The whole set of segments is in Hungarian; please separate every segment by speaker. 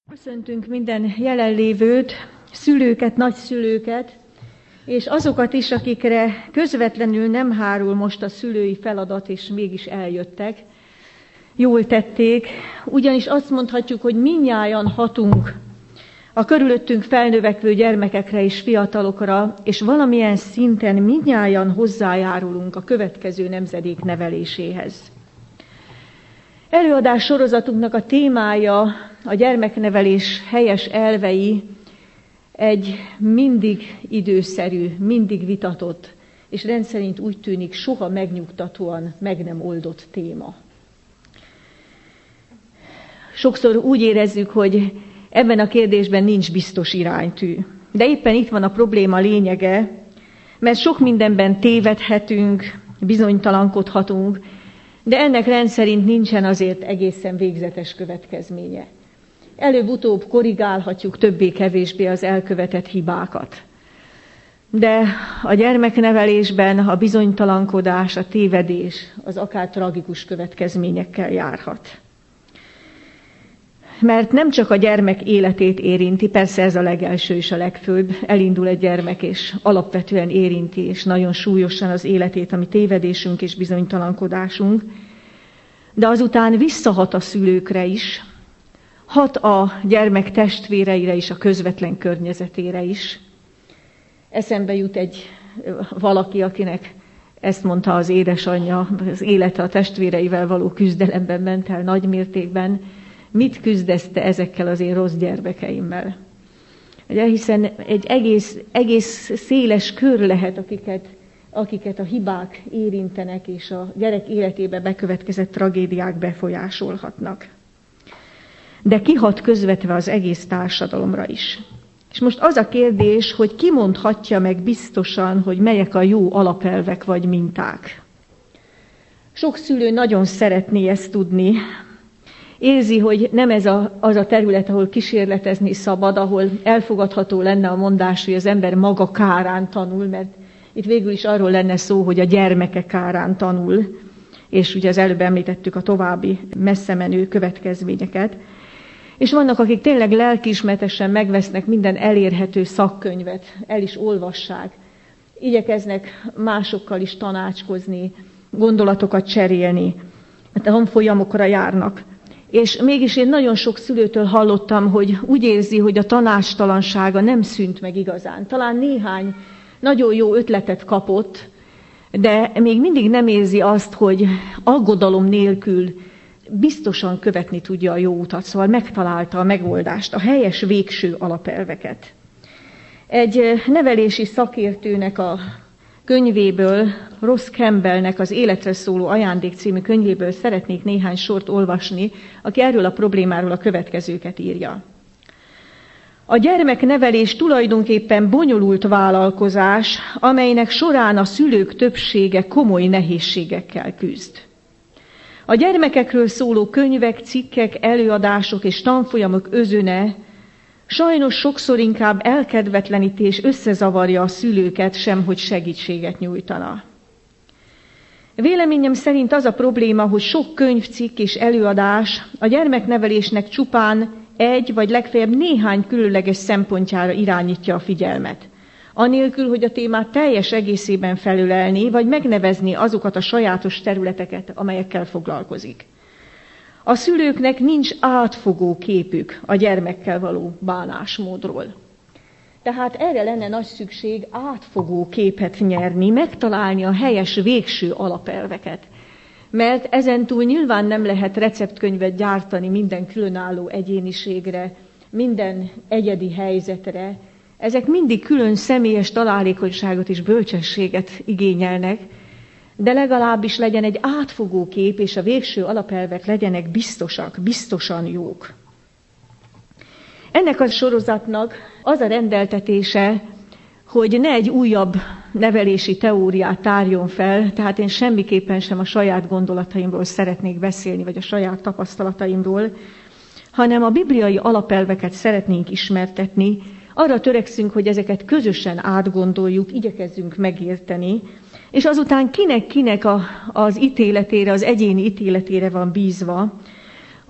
Speaker 1: Köszöntünk minden jelenlévőt, szülőket, nagyszülőket, és azokat is, akikre közvetlenül nem hárul most a szülői feladat, és mégis eljöttek. Jól tették, ugyanis azt mondhatjuk, hogy mindnyájan hatunk a körülöttünk felnövekvő gyermekekre és fiatalokra, és valamilyen szinten mindnyájan hozzájárulunk a következő nemzedék neveléséhez. Előadás sorozatunknak a témája a gyermeknevelés helyes elvei, egy mindig időszerű, mindig vitatott, és rendszerint úgy tűnik soha megnyugtatóan meg nem oldott téma. Sokszor úgy érezzük, hogy ebben a kérdésben nincs biztos iránytű. De éppen itt van a probléma lényege, mert sok mindenben tévedhetünk, bizonytalankodhatunk, de ennek rendszerint nincsen azért egészen végzetes következménye. Előbb-utóbb korrigálhatjuk többé-kevésbé az elkövetett hibákat. De a gyermeknevelésben a bizonytalankodás, a tévedés az akár tragikus következményekkel járhat. Mert nem csak a gyermek életét érinti, persze ez a legelső és a legfőbb, elindul egy gyermek és alapvetően érinti, és nagyon súlyosan az életét, ami tévedésünk és bizonytalankodásunk, de azután visszahat a szülőkre is, hat a gyermek testvéreire is, a közvetlen környezetére is. Eszembe jut valaki, akinek ezt mondta az édesanyja, az élete a testvéreivel való küzdelemben ment el nagy mértékben. Mit küzdesz te ezekkel az én rossz gyermekeimmel? Ugye, hiszen egy egész széles kör lehet, akiket a hibák érintenek, és a gyerek életébe bekövetkezett tragédiák befolyásolhatnak. De kihat közvetve az egész társadalomra is. És most az a kérdés, hogy ki mondhatja meg biztosan, hogy melyek a jó alapelvek vagy minták. Sok szülő nagyon szeretné ezt tudni. Érzi, hogy nem ez az a terület, ahol kísérletezni szabad, ahol elfogadható lenne a mondás, hogy az ember maga kárán tanul, mert itt végül is arról lenne szó, hogy a gyermeke kárán tanul, és ugye az előbb említettük a további messze menő következményeket. És vannak, akik tényleg lelkiismeretesen megvesznek minden elérhető szakkönyvet, el is olvassák, igyekeznek másokkal is tanácskozni, gondolatokat cserélni, tanfolyamokra járnak. És mégis én nagyon sok szülőtől hallottam, hogy úgy érzi, hogy a tanácstalansága nem szűnt meg igazán. Talán néhány nagyon jó ötletet kapott, de még mindig nem érzi azt, hogy aggodalom nélkül biztosan követni tudja a jó utat, szóval megtalálta a megoldást, a helyes végső alapelveket. Egy nevelési szakértőnek a könyvéből, Ross Campbellnek az Életre szóló ajándék című könyvéből szeretnék néhány sort olvasni, aki erről a problémáról a következőket írja. A gyermeknevelés tulajdonképpen bonyolult vállalkozás, amelynek során a szülők többsége komoly nehézségekkel küzd. A gyermekekről szóló könyvek, cikkek, előadások és tanfolyamok özöne sajnos sokszor inkább elkedvetleníti és összezavarja a szülőket sem, hogy segítséget nyújtana. Véleményem szerint az a probléma, hogy sok könyv, cikk és előadás a gyermeknevelésnek csupán egy vagy legfeljebb néhány különleges szempontjára irányítja a figyelmet. Anélkül, hogy a témát teljes egészében felölelni, vagy megnevezni azokat a sajátos területeket, amelyekkel foglalkozik. A szülőknek nincs átfogó képük a gyermekkel való bánásmódról. Tehát erre lenne nagy szükség átfogó képet nyerni, megtalálni a helyes végső alapelveket. Mert ezentúl nyilván nem lehet receptkönyvet gyártani minden különálló egyéniségre, minden egyedi helyzetre. Ezek mindig külön személyes találékonyságot és bölcsességet igényelnek, de legalábbis legyen egy átfogó kép, és a végső alapelvek legyenek biztosan jók. Ennek a sorozatnak az a rendeltetése, hogy ne egy újabb nevelési teóriát tárjon fel, tehát én semmiképpen sem a saját gondolataimról szeretnék beszélni, vagy a saját tapasztalataimról, hanem a bibliai alapelveket szeretnénk ismertetni, arra törekszünk, hogy ezeket közösen átgondoljuk, igyekezzünk megérteni, és azután kinek az ítéletére, az egyéni ítéletére van bízva,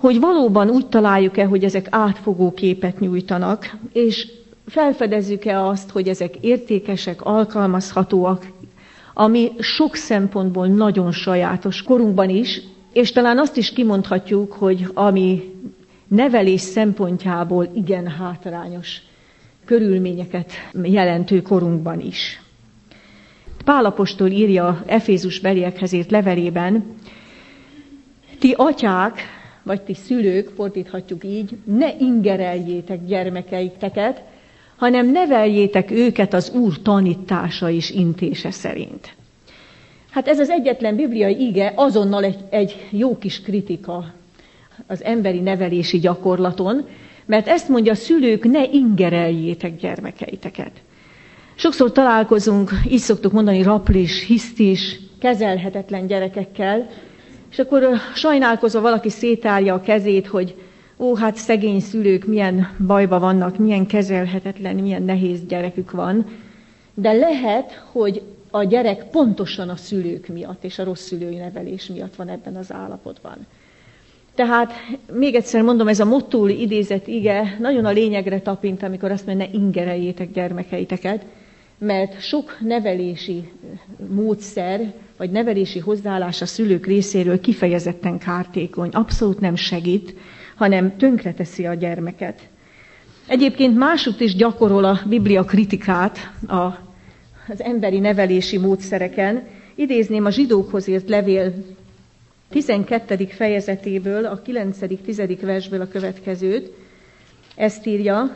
Speaker 1: hogy valóban úgy találjuk-e, hogy ezek átfogó képet nyújtanak, és felfedezzük-e azt, hogy ezek értékesek, alkalmazhatóak, ami sok szempontból nagyon sajátos korunkban is, és talán azt is kimondhatjuk, hogy ami nevelés szempontjából igen hátrányos körülményeket jelentő korunkban is. Pál apostol írja Efézus beliekhez írt levelében: ti atyák, vagy ti szülők, fordíthatjuk így, ne ingereljétek gyermekeiteket, hanem neveljétek őket az Úr tanítása és intése szerint. Hát ez az egyetlen bibliai ige azonnal egy jó kis kritika az emberi nevelési gyakorlaton, mert ezt mondja: szülők, ne ingereljétek gyermekeiteket. Sokszor találkozunk, így szoktuk mondani, raplis, hisztis, kezelhetetlen gyerekekkel, és akkor sajnálkozva valaki szétárja a kezét, hogy hát szegény szülők milyen bajba vannak, milyen kezelhetetlen, milyen nehéz gyerekük van. De lehet, hogy a gyerek pontosan a szülők miatt és a rossz szülői nevelés miatt van ebben az állapotban. Tehát még egyszer mondom, ez a mottul idézett ige nagyon a lényegre tapint, amikor azt mondja, ne ingereljétek gyermekeiteket, mert sok nevelési módszer, vagy nevelési hozzáállás a szülők részéről kifejezetten kártékony, abszolút nem segít, hanem tönkreteszi a gyermeket. Egyébként másutt is gyakorol a Biblia kritikát az emberi nevelési módszereken. Idézném a zsidókhoz írt levél 12. fejezetéből, a 9.-10. versből a következőt. Ezt írja,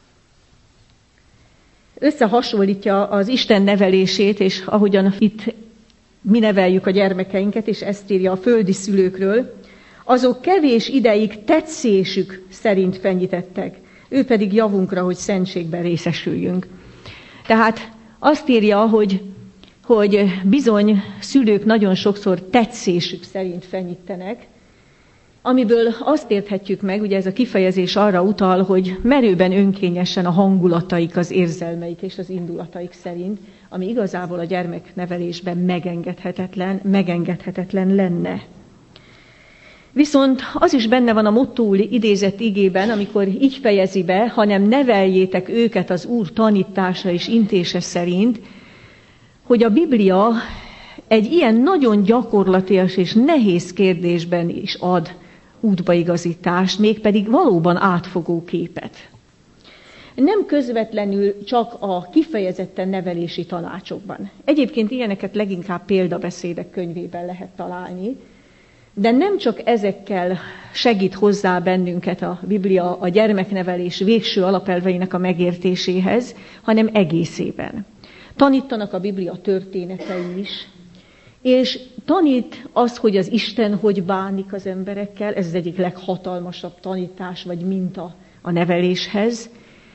Speaker 1: összehasonlítja az Isten nevelését, és ahogyan itt mi neveljük a gyermekeinket, és ezt írja a földi szülőkről: azok kevés ideig tetszésük szerint fenyítettek, ő pedig javunkra, hogy szentségben részesüljünk. Tehát azt írja, hogy bizony szülők nagyon sokszor tetszésük szerint fenyítenek, amiből azt érthetjük meg, ugye ez a kifejezés arra utal, hogy merőben önkényesen a hangulataik, az érzelmeik és az indulataik szerint, ami igazából a gyermeknevelésben megengedhetetlen lenne. Viszont az is benne van a mottul idézett igében, amikor így fejezi be, hanem neveljétek őket az Úr tanítása és intése szerint, hogy a Biblia egy ilyen nagyon gyakorlatias és nehéz kérdésben is ad útbaigazítást, mégpedig valóban átfogó képet. Nem közvetlenül csak a kifejezetten nevelési tanácsokban. Egyébként ilyeneket leginkább példabeszédek könyvében lehet találni, de nem csak ezekkel segít hozzá bennünket a Biblia a gyermeknevelés végső alapelveinek a megértéséhez, hanem egészében. Tanítanak a Biblia történetei is, és tanít az, hogy az Isten hogy bánik az emberekkel, ez az egyik leghatalmasabb tanítás vagy minta a neveléshez,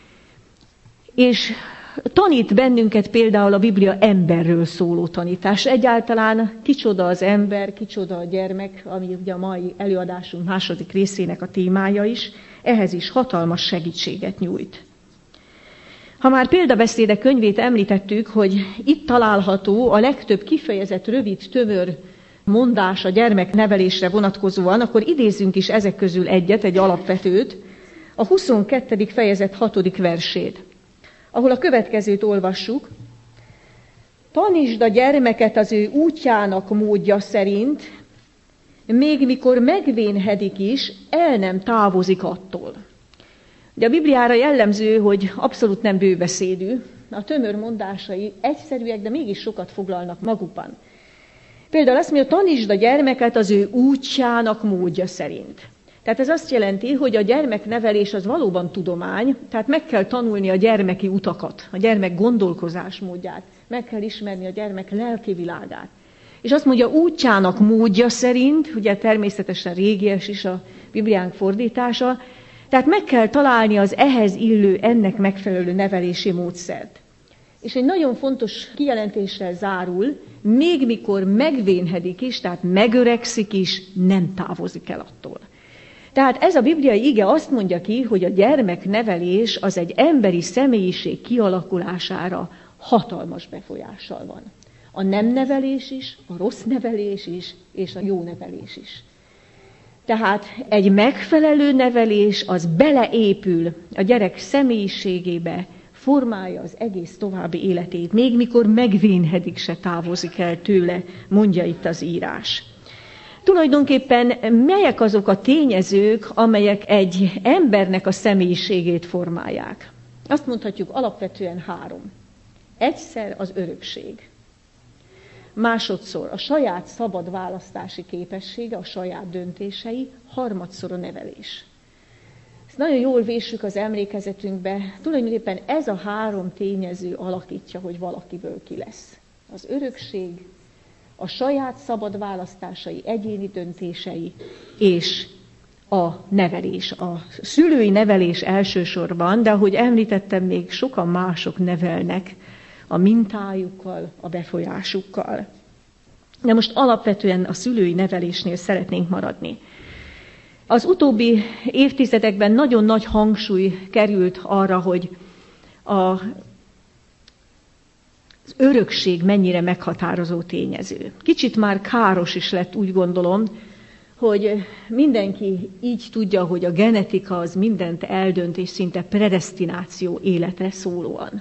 Speaker 1: és tanít bennünket például a Biblia emberről szóló tanítás. Egyáltalán kicsoda az ember, kicsoda a gyermek, ami ugye a mai előadásunk második részének a témája is, ehhez is hatalmas segítséget nyújt. Ha már példabeszédek könyvét említettük, hogy itt található a legtöbb kifejezett rövid, tömör mondás a gyermeknevelésre vonatkozóan, akkor idézzünk is ezek közül egy alapvetőt, a 22. fejezet 6. versét, ahol a következőt olvassuk: tanítsd a gyermeket az ő útjának módja szerint, még mikor megvénhedik is, el nem távozik attól. De a Bibliára jellemző, hogy abszolút nem bőbeszédű, a tömör mondásai egyszerűek, de mégis sokat foglalnak magukban. Például azt mondja, tanítsd a gyermeket az ő útjának módja szerint. Tehát ez azt jelenti, hogy a gyermeknevelés az valóban tudomány, tehát meg kell tanulni a gyermeki utakat, a gyermek gondolkozásmódját, meg kell ismerni a gyermek lelki világát. És azt mondja, útjának módja szerint, ugye természetesen régies is a Bibliánk fordítása, tehát meg kell találni az ehhez illő, ennek megfelelő nevelési módszert. És egy nagyon fontos kijelentéssel zárul, még mikor megvénhedik is, tehát megöregszik is, nem távozik el attól. Tehát ez a bibliai ige azt mondja ki, hogy a gyermeknevelés az egy emberi személyiség kialakulására hatalmas befolyással van. A nem nevelés is, a rossz nevelés is, és a jó nevelés is. Tehát egy megfelelő nevelés az beleépül a gyerek személyiségébe, formálja az egész további életét, még mikor megvénhedik, se távozik el tőle, mondja itt az írás. Tulajdonképpen melyek azok a tényezők, amelyek egy embernek a személyiségét formálják? Azt mondhatjuk alapvetően 3. Egyszer az örökség. Másodszor a saját szabad választási képessége, a saját döntései, harmadszor a nevelés. Ezt nagyon jól vésük az emlékezetünkbe, tulajdonképpen ez a 3 tényező alakítja, hogy valakiből ki lesz. Az örökség, a saját szabad választásai, egyéni döntései, és a nevelés, a szülői nevelés elsősorban, de ahogy említettem, még sokan mások nevelnek a mintájukkal, a befolyásukkal. De most alapvetően a szülői nevelésnél szeretnénk maradni. Az utóbbi évtizedekben nagyon nagy hangsúly került arra, hogy az örökség mennyire meghatározó tényező. Kicsit már káros is lett, úgy gondolom, hogy mindenki így tudja, hogy a genetika az mindent eldönt, és szinte predesztináció életre szólóan.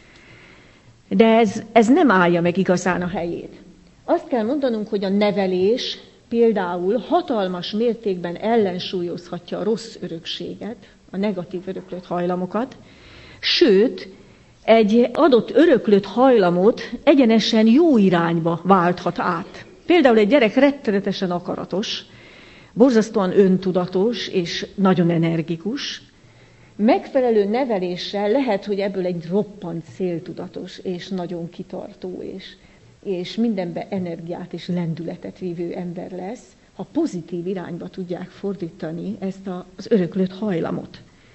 Speaker 1: De ez nem állja meg igazán a helyét. Azt kell mondanunk, hogy a nevelés például hatalmas mértékben ellensúlyozhatja a rossz örökséget, a negatív öröklött hajlamokat, sőt, egy adott öröklött hajlamot egyenesen jó irányba válthat át. Például egy gyerek rettenetesen akaratos, borzasztóan öntudatos és nagyon energikus. Megfelelő neveléssel lehet, hogy ebből egy roppant céltudatos és nagyon kitartó és mindenbe energiát és lendületet vívő ember lesz, ha pozitív irányba tudják fordítani ezt az öröklött hajlamot.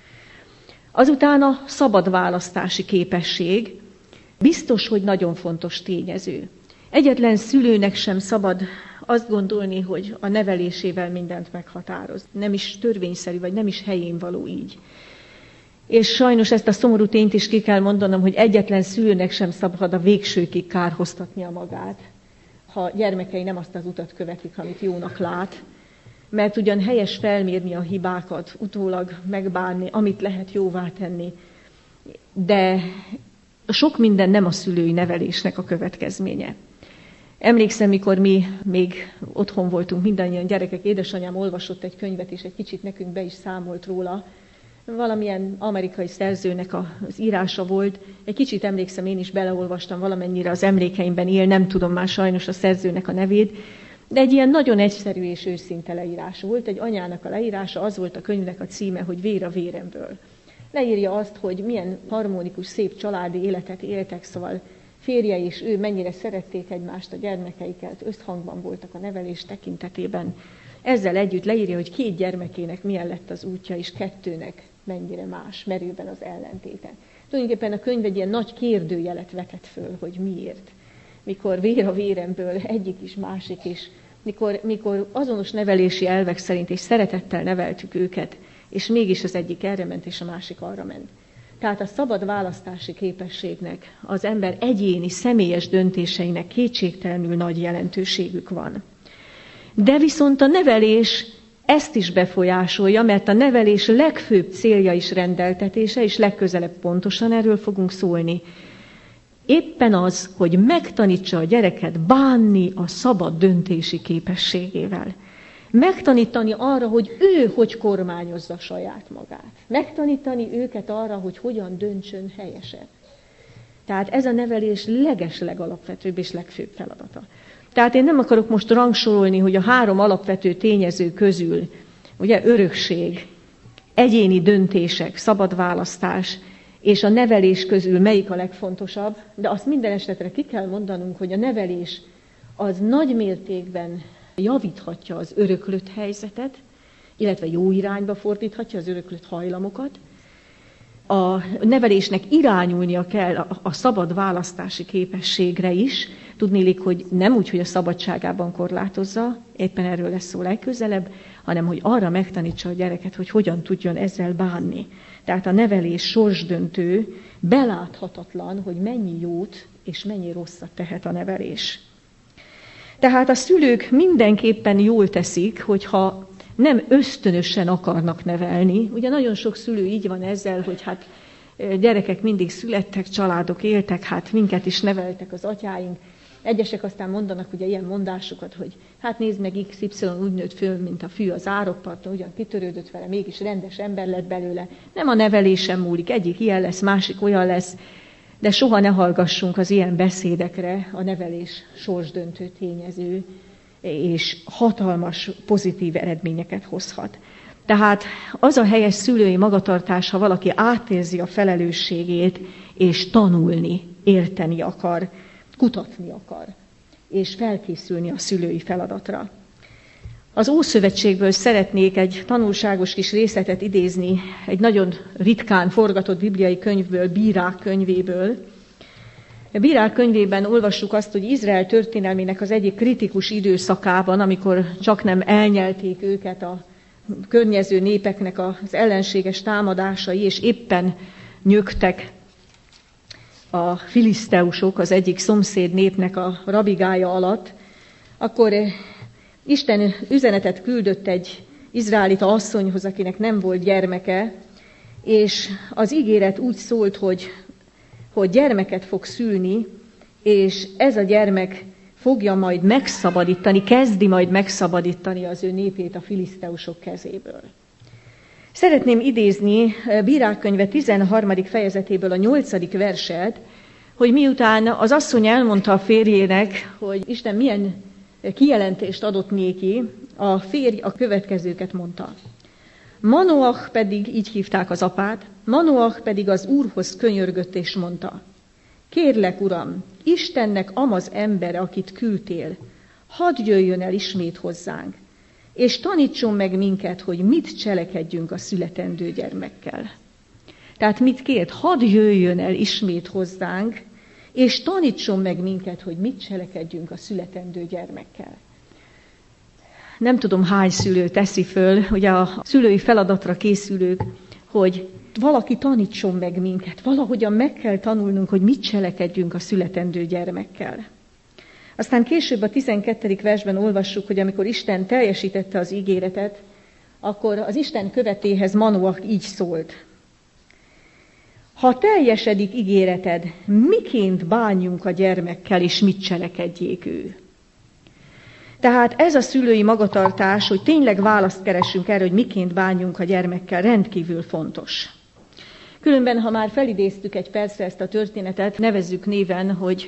Speaker 1: Azután a szabad választási képesség biztos, hogy nagyon fontos tényező. Egyetlen szülőnek sem szabad azt gondolni, hogy a nevelésével mindent meghatároz. Nem is törvényszerű, vagy nem is helyén való így. És sajnos ezt a szomorú tényt is ki kell mondanom, hogy egyetlen szülőnek sem szabad a végsőkig kárhoztatnia magát, ha gyermekei nem azt az utat követik, amit jónak lát, mert ugyan helyes felmérni a hibákat, utólag megbánni, amit lehet jóvá tenni, de sok minden nem a szülői nevelésnek a következménye. Emlékszem, mikor mi még otthon voltunk mindannyian gyerekek, édesanyám olvasott egy könyvet, és egy kicsit nekünk be is számolt róla. Valamilyen amerikai szerzőnek az írása volt. Egy kicsit emlékszem, én is beleolvastam, valamennyire az emlékeimben él, nem tudom már sajnos a szerzőnek a nevét, de egy ilyen nagyon egyszerű és őszinte leírás volt. Egy anyának a leírása, az volt a könyvnek a címe, hogy Vér a véremből. Leírja azt, hogy milyen harmonikus, szép családi életet éltek, szóval férje és ő mennyire szerették egymást, a gyermekeiket, összhangban voltak a nevelés tekintetében. Ezzel együtt leírja, hogy 2 gyermekének milyen lett az útja, és 2-nek mennyire más, merőben az ellentéte. Tulajdonképpen a könyv egy ilyen nagy kérdőjelet vetett föl, hogy miért. Mikor vér a véremből egyik is, másik is, mikor azonos nevelési elvek szerint és szeretettel neveltük őket, és mégis az egyik erre ment, és a másik arra ment. Tehát a szabad választási képességnek, az ember egyéni, személyes döntéseinek kétségtelenül nagy jelentőségük van. De viszont a nevelés ezt is befolyásolja, mert a nevelés legfőbb célja is rendeltetése, és legközelebb pontosan erről fogunk szólni. Éppen az, hogy megtanítsa a gyereket bánni a szabad döntési képességével. Megtanítani arra, hogy ő hogy kormányozza saját magát. Megtanítani őket arra, hogy hogyan döntsön helyesen. Tehát ez a nevelés legalapvetőbb és legfőbb feladata. Tehát én nem akarok most rangsorolni, hogy a 3 alapvető tényező közül, ugye örökség, egyéni döntések, szabad választás, és a nevelés közül melyik a legfontosabb, de azt minden esetre ki kell mondanunk, hogy a nevelés az nagy mértékben javíthatja az öröklött helyzetet, illetve jó irányba fordíthatja az öröklött hajlamokat. A nevelésnek irányulnia kell a szabad választási képességre is, tudniillik, hogy nem úgy, hogy a szabadságában korlátozza, éppen erről lesz szó legközelebb, hanem hogy arra megtanítsa a gyereket, hogy hogyan tudjon ezzel bánni. Tehát a nevelés sorsdöntő, beláthatatlan, hogy mennyi jót és mennyi rosszat tehet a nevelés. Tehát a szülők mindenképpen jól teszik, hogyha nem ösztönösen akarnak nevelni. Ugye nagyon sok szülő így van ezzel, hogy hát gyerekek mindig születtek, családok éltek, hát minket is neveltek az atyáink. Egyesek aztán mondanak ugye ilyen mondásokat, hogy hát nézd meg, XY úgy nőtt föl, mint a fű az árokparton, ugyan kitörődött vele, mégis rendes ember lett belőle. Nem a nevelésen múlik, egyik ilyen lesz, másik olyan lesz, de soha ne hallgassunk az ilyen beszédekre, a nevelés sorsdöntő tényező, és hatalmas pozitív eredményeket hozhat. Tehát az a helyes szülői magatartás, ha valaki átérzi a felelősségét, és tanulni, érteni akar, kutatni akar, és felkészülni a szülői feladatra. Az Ószövetségből szeretnék egy tanulságos kis részletet idézni, egy nagyon ritkán forgatott bibliai könyvből, Bírák könyvéből. A Bírák könyvében olvassuk azt, hogy Izrael történelmének az egyik kritikus időszakában, amikor csaknem elnyelték őket a környező népeknek az ellenséges támadásai, és éppen nyögtek a filiszteusok az egyik szomszéd népnek a rabigája alatt, akkor Isten üzenetet küldött egy izraelita asszonyhoz, akinek nem volt gyermeke, és az ígéret úgy szólt, hogy gyermeket fog szülni, és ez a gyermek fogja majd megszabadítani, kezdi majd megszabadítani az ő népét a filiszteusok kezéből. Szeretném idézni Bírák könyve 13. fejezetéből a 8. verset, hogy miután az asszony elmondta a férjének, hogy Isten milyen kijelentést adott néki, a férj a következőket mondta. Manoach pedig, így hívták az apát, Manoach pedig az Úrhoz könyörgött és mondta, kérlek, Uram, Istennek amaz embere, akit küldtél, hadd jöjjön el ismét hozzánk, és tanítson meg minket, hogy mit cselekedjünk a születendő gyermekkel. Tehát mit kért? Hadd jöjjön el ismét hozzánk, és tanítson meg minket, hogy mit cselekedjünk a születendő gyermekkel. Nem tudom, hány szülő teszi föl, ugye a szülői feladatra készülők, hogy valaki tanítson meg minket, valahogyan meg kell tanulnunk, hogy mit cselekedjünk a születendő gyermekkel. Aztán később a 12. versben olvassuk, hogy amikor Isten teljesítette az ígéretet, akkor az Isten követéhez Manoach így szólt. Ha teljesedik ígéreted, miként bánjunk a gyermekkel, és mit cselekedjék ő? Tehát ez a szülői magatartás, hogy tényleg választ keressünk erre, hogy miként bánjunk a gyermekkel, rendkívül fontos. Különben, ha már felidéztük egy percre ezt a történetet, nevezzük néven, hogy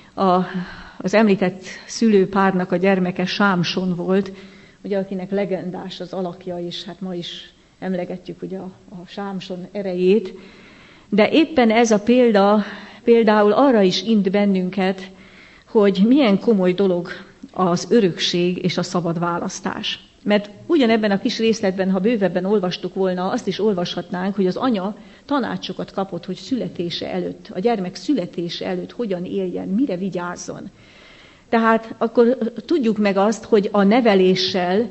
Speaker 1: az említett szülőpárnak a gyermeke Sámson volt, ugye, akinek legendás az alakja, és hát ma is emlegetjük ugye a Sámson erejét. De éppen ez a példa például arra is int bennünket, hogy milyen komoly dolog az örökség és a szabad választás. Mert ugyanebben a kis részletben, ha bővebben olvastuk volna, azt is olvashatnánk, hogy az anya tanácsokat kapott, hogy születése előtt, a gyermek születése előtt hogyan éljen, mire vigyázzon. Tehát akkor tudjuk meg azt, hogy a neveléssel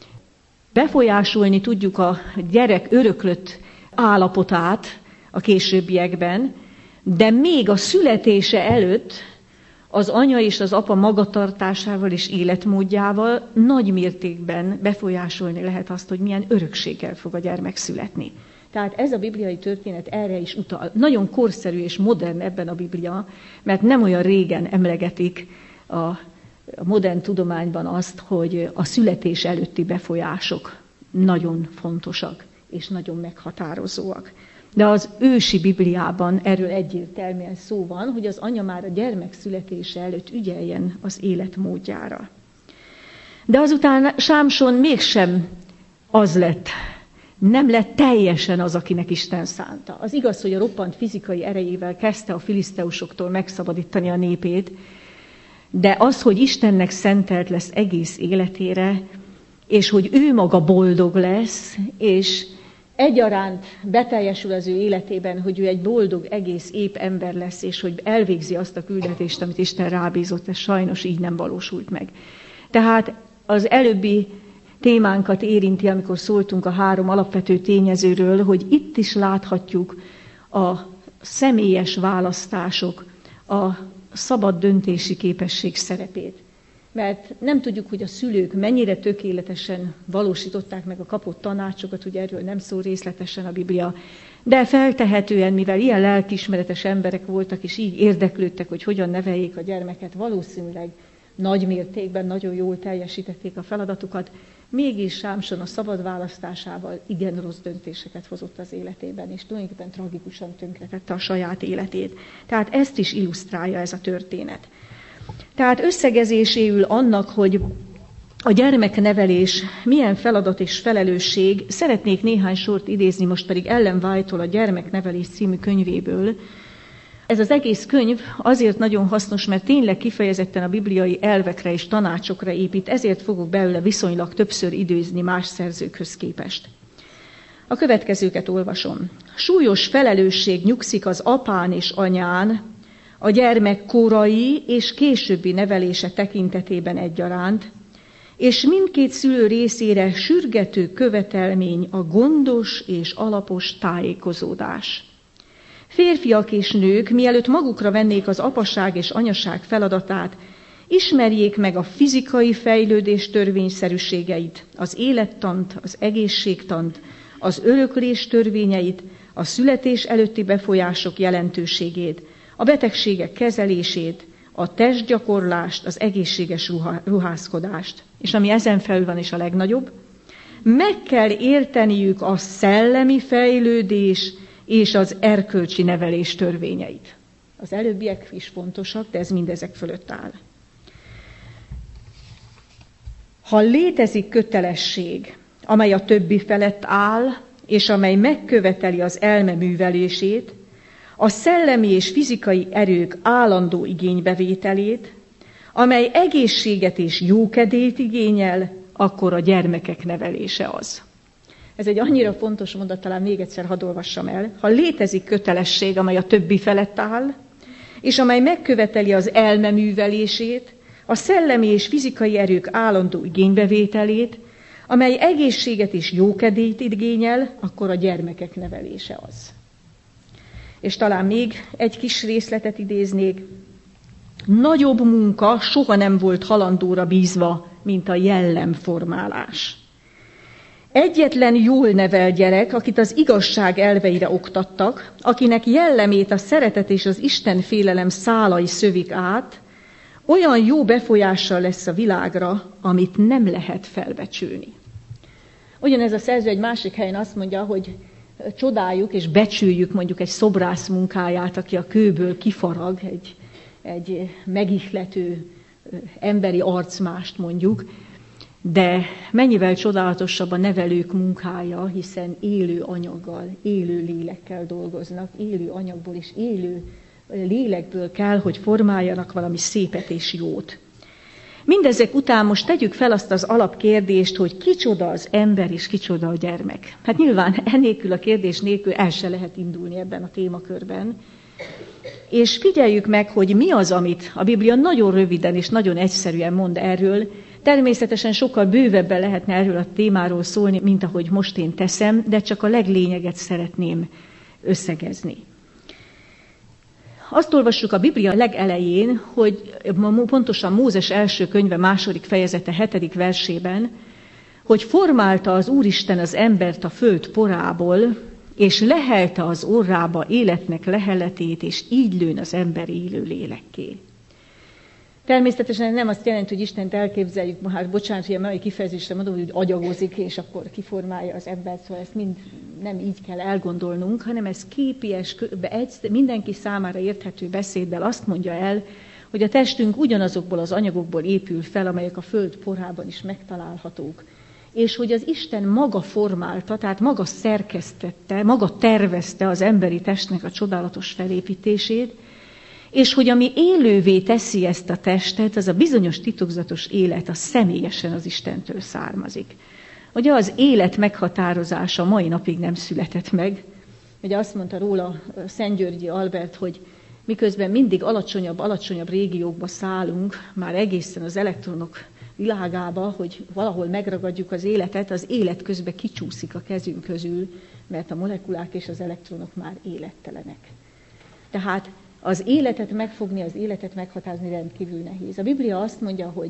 Speaker 1: befolyásolni tudjuk a gyerek öröklött állapotát a későbbiekben, de még a születése előtt az anya és az apa magatartásával és életmódjával nagy mértékben befolyásolni lehet azt, hogy milyen örökséggel fog a gyermek születni. Tehát ez a bibliai történet erre is utal. Nagyon korszerű és modern ebben a Biblia, mert nem olyan régen emlegetik a modern tudományban azt, hogy a születés előtti befolyások nagyon fontosak és nagyon meghatározóak. De az ősi Bibliában erről egyértelműen szó van, hogy az anya már a gyermek születése előtt ügyeljen az életmódjára. De azután Sámson mégsem az lett, nem lett teljesen az, akinek Isten szánta. Az igaz, hogy a roppant fizikai erejével kezdte a filiszteusoktól megszabadítani a népét, de az, hogy Istennek szentelt lesz egész életére, és hogy ő maga boldog lesz, és egyaránt beteljesül az ő életében, hogy ő egy boldog, egész ép ember lesz, és hogy elvégzi azt a küldetést, amit Isten rábízott, ez sajnos így nem valósult meg. Tehát az előbbi témánkat érinti, amikor szóltunk a 3 alapvető tényezőről, hogy itt is láthatjuk a személyes választások, a szabad döntési képesség szerepét. mert nem tudjuk, hogy a szülők mennyire tökéletesen valósították meg a kapott tanácsokat, ugye erről nem szól részletesen a Biblia, de feltehetően, mivel ilyen lelkiismeretes emberek voltak, és így érdeklődtek, hogy hogyan neveljék a gyermeket, valószínűleg nagy mértékben nagyon jól teljesítették a feladatukat, mégis Sámson a szabad választásával igen rossz döntéseket hozott az életében, és tulajdonképpen tragikusan tönkretette a saját életét. Tehát ezt is illusztrálja ez a történet. Tehát összegezéséül annak, hogy a gyermeknevelés milyen feladat és felelősség, szeretnék néhány sort idézni, most pedig Ellen White-tól a Gyermeknevelés című könyvéből. Ez az egész könyv azért nagyon hasznos, mert tényleg kifejezetten a bibliai elvekre és tanácsokra épít, ezért fogok belőle viszonylag többször idézni más szerzőkhöz képest. A következőket olvasom. Súlyos felelősség nyugszik az apán és anyán, a gyermek korai és későbbi nevelése tekintetében egyaránt, és mindkét szülő részére sürgető követelmény a gondos és alapos tájékozódás. Férfiak és nők, mielőtt magukra vennék az apaság és anyaság feladatát, ismerjék meg a fizikai fejlődés törvényszerűségeit, az élettant, az egészségtant, az öröklés törvényeit, a születés előtti befolyások jelentőségét, a betegségek kezelését, a testgyakorlást, az egészséges ruházkodást. És ami ezen felül van is a legnagyobb, meg kell érteniük a szellemi fejlődés és az erkölcsi nevelés törvényeit. Az előbbiek is fontosak, de ez mindezek fölött áll. Ha létezik kötelesség, amely a többi felett áll, és amely megköveteli az elme művelését, a szellemi és fizikai erők állandó igénybevételét, amely egészséget és jókedélyt igényel, akkor a gyermekek nevelése az. Ez egy annyira fontos mondat, talán még egyszer hadd olvassam el. Ha létezik kötelesség, amely a többi felett áll, és amely megköveteli az elme művelését, a szellemi és fizikai erők állandó igénybevételét, amely egészséget és jókedélyt igényel, akkor a gyermekek nevelése az. És talán még egy kis részletet idéznék. Nagyobb munka soha nem volt halandóra bízva, mint a jellemformálás. Egyetlen jól nevelt gyerek, akit az igazság elveire oktattak, akinek jellemét a szeretet és az Istenfélelem szálai szövik át, olyan jó befolyással lesz a világra, amit nem lehet felbecsülni. Ugyanez a szerző egy másik helyen azt mondja, hogy csodáljuk és becsüljük mondjuk egy szobrász munkáját, aki a kőből kifarag egy megihlető emberi arcmást mondjuk, de mennyivel csodálatosabb a nevelők munkája, hiszen élő anyaggal, élő lélekkel dolgoznak, élő anyagból és élő lélekből kell, hogy formáljanak valami szépet és jót. Mindezek után most tegyük fel azt az alapkérdést, hogy kicsoda az ember és kicsoda a gyermek. Hát nyilván ennélkül a kérdés nélkül el se lehet indulni ebben a témakörben. És figyeljük meg, hogy mi az, amit a Biblia nagyon röviden és nagyon egyszerűen mond erről. Természetesen sokkal bővebben lehetne erről a témáról szólni, mint ahogy most én teszem, de csak a leglényeget szeretném összegezni. Azt olvassuk a Biblia legelején, hogy pontosan Mózes első könyve 2. fejezete 7. versében, hogy formálta az Úristen az embert a föld porából, és lehelte az orrába életnek leheletét, és így lőn az ember élő lélekké. Természetesen nem azt jelenti, hogy Istent elképzeljük, hát bocsánat, hogy a mai kifejezésre mondom, hogy agyagozik, és akkor kiformálja az embert, szóval ezt mind nem így kell elgondolnunk, hanem ez képies, mindenki számára érthető beszéddel azt mondja el, hogy a testünk ugyanazokból az anyagokból épül fel, amelyek a föld porában is megtalálhatók. És hogy az Isten maga formálta, tehát maga szerkesztette, maga tervezte az emberi testnek a csodálatos felépítését, és hogy ami élővé teszi ezt a testet, az a bizonyos titokzatos élet, az személyesen az Istentől származik. Ugye az élet meghatározása mai napig nem született meg. Ugye azt mondta róla Szentgyörgyi Albert, hogy miközben mindig alacsonyabb régiókba szállunk, már egészen az elektronok világába, hogy valahol megragadjuk az életet, az élet közben kicsúszik a kezünk közül, mert a molekulák és az elektronok már élettelenek. Tehát az életet megfogni, az életet meghatározni rendkívül nehéz. A Biblia azt mondja, hogy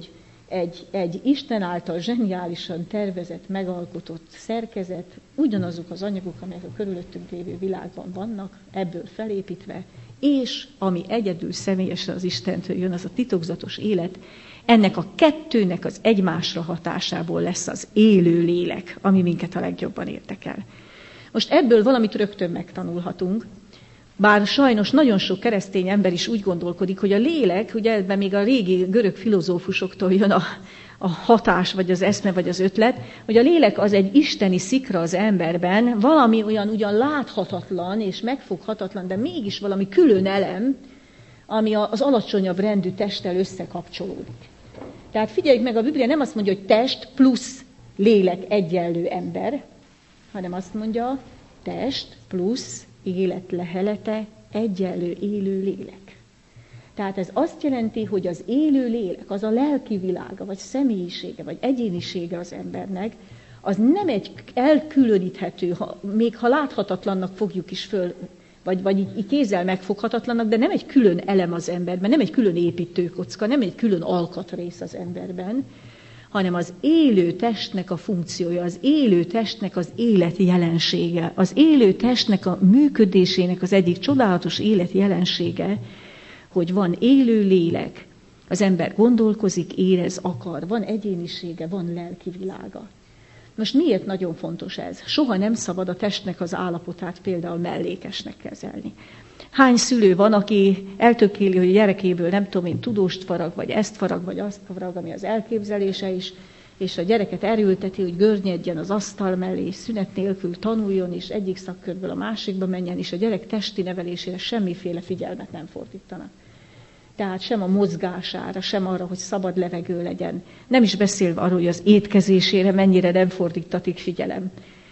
Speaker 1: egy Isten által zseniálisan tervezett, megalkotott szerkezet, ugyanazok az anyagok, amelyek a körülöttünk lévő világban vannak, ebből felépítve, és ami egyedül személyesen az Istentől jön, az a titokzatos élet, ennek a kettőnek az egymásra hatásából lesz az élő lélek, ami minket a legjobban érdekel. Most ebből valamit rögtön megtanulhatunk, bár sajnos nagyon sok keresztény ember is úgy gondolkodik, hogy a lélek, ugye ebben még a régi görög filozófusoktól jön a hatás, vagy az eszme, vagy az ötlet, hogy a lélek az egy isteni szikra az emberben, valami olyan ugyan láthatatlan és megfoghatatlan, de mégis valami külön elem, ami az alacsonyabb rendű testtel összekapcsolódik. Tehát figyeljük meg, a Biblia nem azt mondja, hogy test plusz lélek egyenlő ember, hanem azt mondja, test plusz élet lehelete egyenlő élő lélek. Tehát ez azt jelenti, hogy az élő lélek, az a lelki világa, vagy személyisége, vagy egyénisége az embernek, az nem egy elkülöníthető, még ha láthatatlannak fogjuk is föl, vagy így kézzel megfoghatatlannak, de nem egy külön elem az emberben, nem egy külön építőkocka, nem egy külön alkatrész az emberben, hanem az élő testnek a funkciója, az élő testnek az életjelensége, az élő testnek a működésének az egyik csodálatos életjelensége, hogy van élő lélek, az ember gondolkozik, érez, akar, van egyénisége, van lelki világa. Most miért nagyon fontos ez? Soha nem szabad a testnek az állapotát például mellékesnek kezelni. Hány szülő van, aki eltökéli, hogy a gyerekéből nem tudom én, tudóst farag, vagy ezt farag, vagy azt farag, ami az elképzelése is, és a gyereket erőlteti, hogy görnyedjen az asztal mellé, és szünet nélkül tanuljon, és egyik szakkörből a másikba menjen, és a gyerek testi nevelésére semmiféle figyelmet nem fordítanak. Tehát sem a mozgására, sem arra, hogy szabad levegő legyen. Nem is beszélve arról, hogy az étkezésére mennyire nem fordítatik figyelem.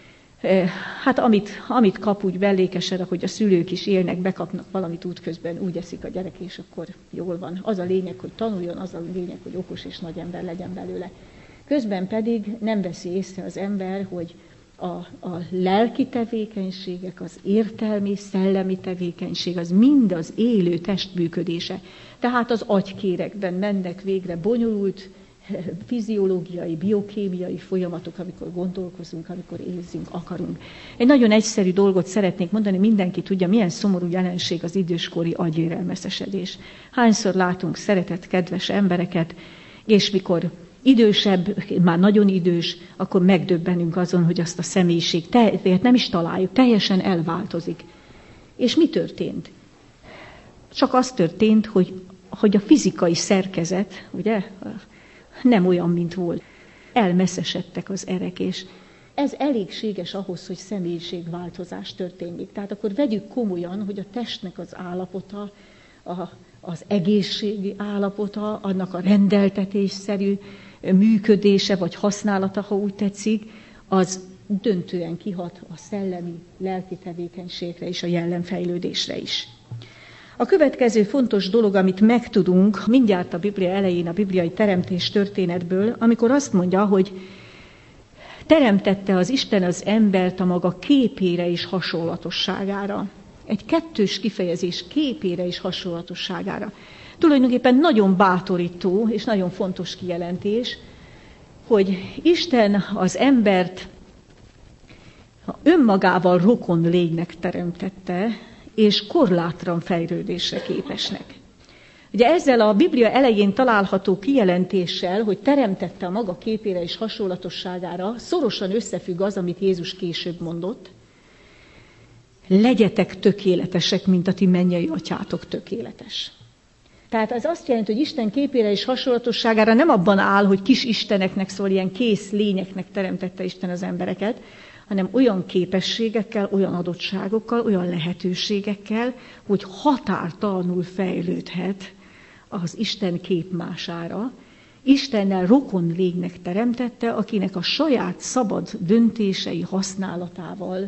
Speaker 1: Hát amit kap úgy mellékesen, ahogy a szülők is élnek, bekapnak valamit útközben, úgy eszik a gyerek, és akkor jól van. Az a lényeg, hogy tanuljon, az a lényeg, hogy okos és nagy ember legyen belőle. Közben pedig nem veszi észre az ember, hogy a lelki tevékenységek, az értelmi, szellemi tevékenység, az mind az élő test működése. Tehát az agykérekben mennek végre bonyolult fiziológiai, biokémiai folyamatok, amikor gondolkozunk, amikor érzünk, akarunk. Egy nagyon egyszerű dolgot szeretnék mondani, mindenki tudja, milyen szomorú jelenség az időskori agyérelmeszesedés. Hányszor látunk szeretett, kedves embereket, és mikor idősebb, már nagyon idős, akkor megdöbbenünk azon, hogy azt a személyiség nem is találjuk, teljesen elváltozik. És mi történt? Csak az történt, hogy a fizikai szerkezet, ugye, nem olyan, mint volt. Elmesszesedtek az erek, és ez elégséges ahhoz, hogy személyiségváltozás történik. Tehát akkor vegyük komolyan, hogy a testnek az állapota, az egészségi állapota, annak a rendeltetésszerű működése, vagy használata, ha úgy tetszik, az döntően kihat a szellemi, lelki tevékenységre és a jellemfejlődésre is. A következő fontos dolog, amit megtudunk mindjárt a Biblia elején, a bibliai teremtés történetből, amikor azt mondja, hogy teremtette az Isten az embert a maga képére és hasonlatosságára. Egy kettős kifejezés, képére és hasonlatosságára. Tulajdonképpen nagyon bátorító és nagyon fontos kijelentés, hogy Isten az embert önmagával rokon lénynek teremtette, és korlátlan fejlődésre képesnek. Ugye ezzel a Biblia elején található kijelentéssel, hogy teremtette a maga képére és hasonlatosságára, szorosan összefügg az, amit Jézus később mondott. Legyetek tökéletesek, mint a ti mennyei atyátok tökéletes. Tehát ez azt jelenti, hogy Isten képére és hasonlatosságára nem abban áll, hogy kis isteneknek, szóval ilyen kész lényeknek teremtette Isten az embereket, hanem olyan képességekkel, olyan adottságokkal, olyan lehetőségekkel, hogy határtalanul fejlődhet az Isten képmására. Istennel rokon lénynek teremtette, akinek a saját szabad döntései használatával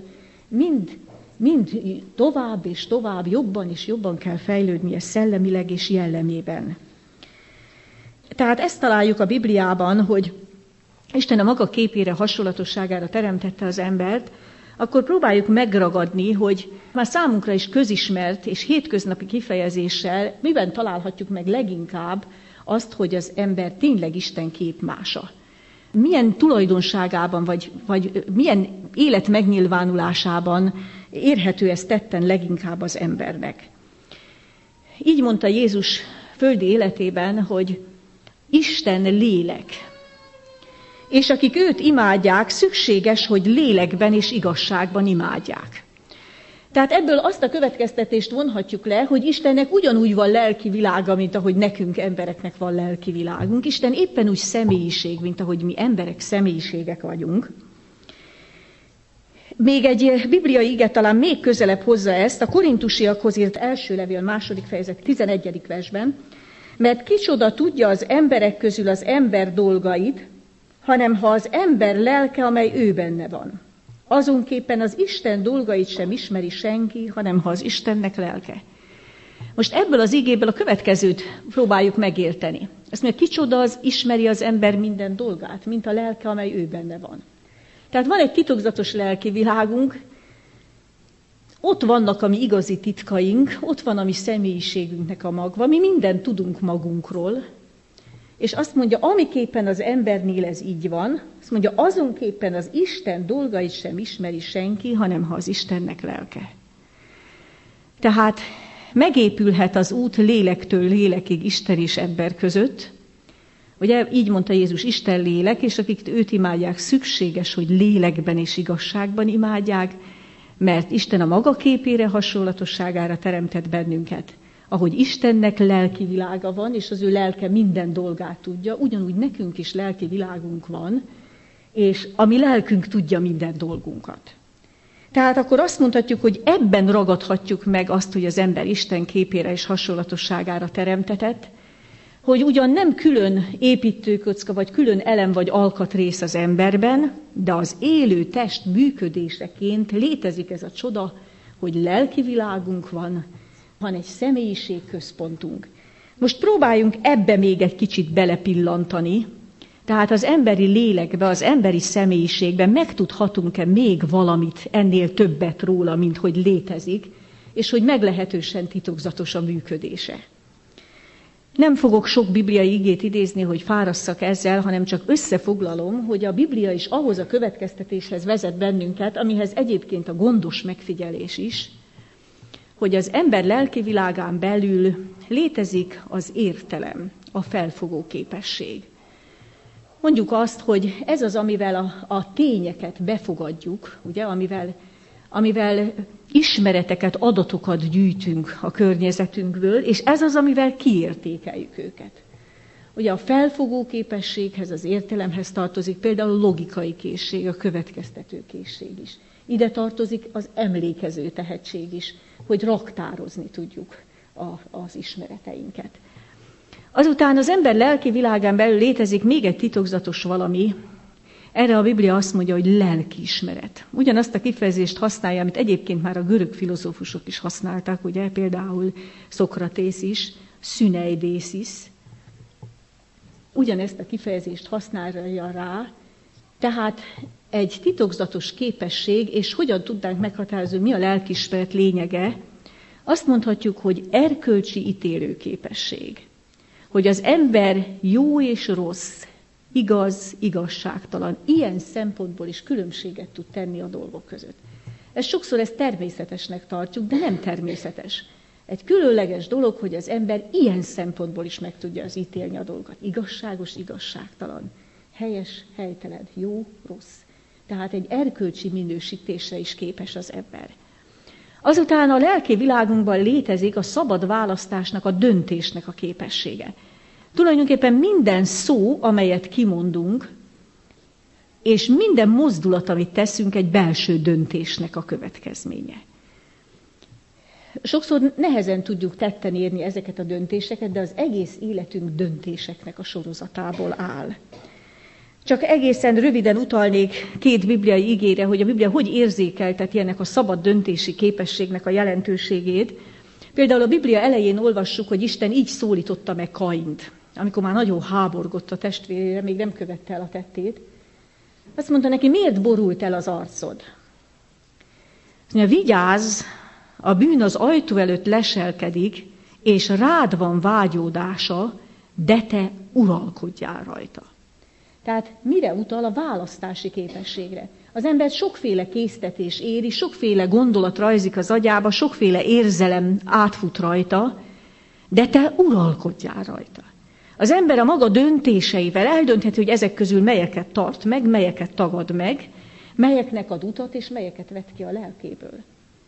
Speaker 1: mind tovább és tovább, jobban és jobban kell fejlődnie szellemileg és jellemében. Tehát ezt találjuk a Bibliában, hogy Isten a maga képére, hasonlatosságára teremtette az embert, akkor próbáljuk megragadni, hogy már számunkra is közismert és hétköznapi kifejezéssel miben találhatjuk meg leginkább azt, hogy az ember tényleg Isten képmása. Milyen tulajdonságában, vagy milyen élet megnyilvánulásában érhető ez tetten leginkább az embernek. Így mondta Jézus földi életében, hogy Isten lélek. És akik őt imádják, szükséges, hogy lélekben és igazságban imádják. Tehát ebből azt a következtetést vonhatjuk le, hogy Istennek ugyanúgy van lelki világa, mint ahogy nekünk embereknek van lelki világunk. Isten éppen úgy személyiség, mint ahogy mi emberek személyiségek vagyunk. Még egy bibliai ige talán még közelebb hozza ezt, a Korintusiakhoz írt első levél 2. fejezet 11. versben, mert kicsoda tudja az emberek közül az ember dolgait, hanem ha az ember lelke, amely ő benne van. Azonképpen az Isten dolgait sem ismeri senki, hanem ha az Istennek lelke. Most ebből az igéből a következőt próbáljuk megérteni. Ezt mondja, kicsoda az ismeri az ember minden dolgát, mint a lelke, amely ő benne van. Tehát van egy titokzatos lelki világunk, ott vannak a mi igazi titkaink, ott van a mi személyiségünknek a magva, mi mindent tudunk magunkról, és azt mondja, amiképpen az embernél ez így van, azt mondja, azonképpen az Isten dolgait sem ismeri senki, hanem ha az Istennek lelke. Tehát megépülhet az út lélektől lélekig Isten és ember között. Ugye így mondta Jézus, Isten lélek, és akik őt imádják, szükséges, hogy lélekben és igazságban imádják, mert Isten a maga képére, hasonlatosságára teremtett bennünket. Ahogy Istennek lelki világa van, és az ő lelke minden dolgát tudja, ugyanúgy nekünk is lelki világunk van, és a mi lelkünk tudja minden dolgunkat. Tehát akkor azt mondhatjuk, hogy ebben ragadhatjuk meg azt, hogy az ember Isten képére és hasonlatosságára teremtetett, hogy ugyan nem külön építőkocka, vagy külön elem vagy alkatrész az emberben, de az élő test működéseként létezik ez a csoda, hogy lelki világunk van egy személyiségközpontunk. Most próbáljunk ebbe még egy kicsit belepillantani, tehát az emberi lélekbe, az emberi személyiségben megtudhatunk-e még valamit ennél többet róla, mint hogy létezik, és hogy meglehetősen titokzatos a működése. Nem fogok sok bibliai igét idézni, hogy fárasszak ezzel, hanem csak összefoglalom, hogy a Biblia is ahhoz a következtetéshez vezet bennünket, amihez egyébként a gondos megfigyelés is, hogy az ember lelki világán belül létezik az értelem, a felfogó képesség. Mondjuk azt, hogy ez az, amivel a tényeket befogadjuk, ugye, amivel ismereteket, adatokat gyűjtünk a környezetünkből, és ez az, amivel kiértékeljük őket. Ugye a felfogó képességhez, az értelemhez tartozik például a logikai készség, a következtető készség is. Ide tartozik az emlékező tehetség is, hogy raktározni tudjuk az ismereteinket. Azután az ember lelki világán belül létezik még egy titokzatos valami, erre a Biblia azt mondja, hogy lelkiismeret. Ugyanazt a kifejezést használja, amit egyébként már a görög filozófusok is használtak, ugye, például Szokratész is, szüneidészis. Ugyanezt a kifejezést használja rá, tehát egy titokzatos képesség, és hogyan tudnánk meghatározni, mi a lelkiismeret lényege, azt mondhatjuk, hogy erkölcsi ítélő képesség. Hogy az ember jó és rossz, igaz, igazságtalan, ilyen szempontból is különbséget tud tenni a dolgok között. Sokszor ezt természetesnek tartjuk, de nem természetes. Egy különleges dolog, hogy az ember ilyen szempontból is meg tudja az ítélni a dolgokat. Igazságos, igazságtalan, helyes, helytelen, jó, rossz. Tehát egy erkölcsi minősítésre is képes az ember. Azután a lelki világunkban létezik a szabad választásnak, a döntésnek a képessége. Tulajdonképpen minden szó, amelyet kimondunk, és minden mozdulat, amit teszünk, egy belső döntésnek a következménye. Sokszor nehezen tudjuk tetten érni ezeket a döntéseket, de az egész életünk döntéseknek a sorozatából áll. Csak egészen röviden utalnék 2 bibliai igére, hogy a Biblia hogy érzékelteti ennek a szabad döntési képességnek a jelentőségét. Például a Biblia elején olvassuk, hogy Isten így szólította meg Kaint, amikor már nagyon háborgott a testvérére, még nem követte el a tettét. Azt mondta neki, miért borult el az arcod? Azt mondja, vigyázz, a bűn az ajtó előtt leselkedik, és rád van vágyódása, de te uralkodjál rajta. Tehát mire utal? A választási képességre. Az ember sokféle késztetés éri, sokféle gondolat rajzik az agyába, sokféle érzelem átfut rajta, de te uralkodjál rajta. Az ember a maga döntéseivel eldöntheti, hogy ezek közül melyeket tart meg, melyeket tagad meg, melyeknek ad utat, és melyeket vet ki a lelkéből.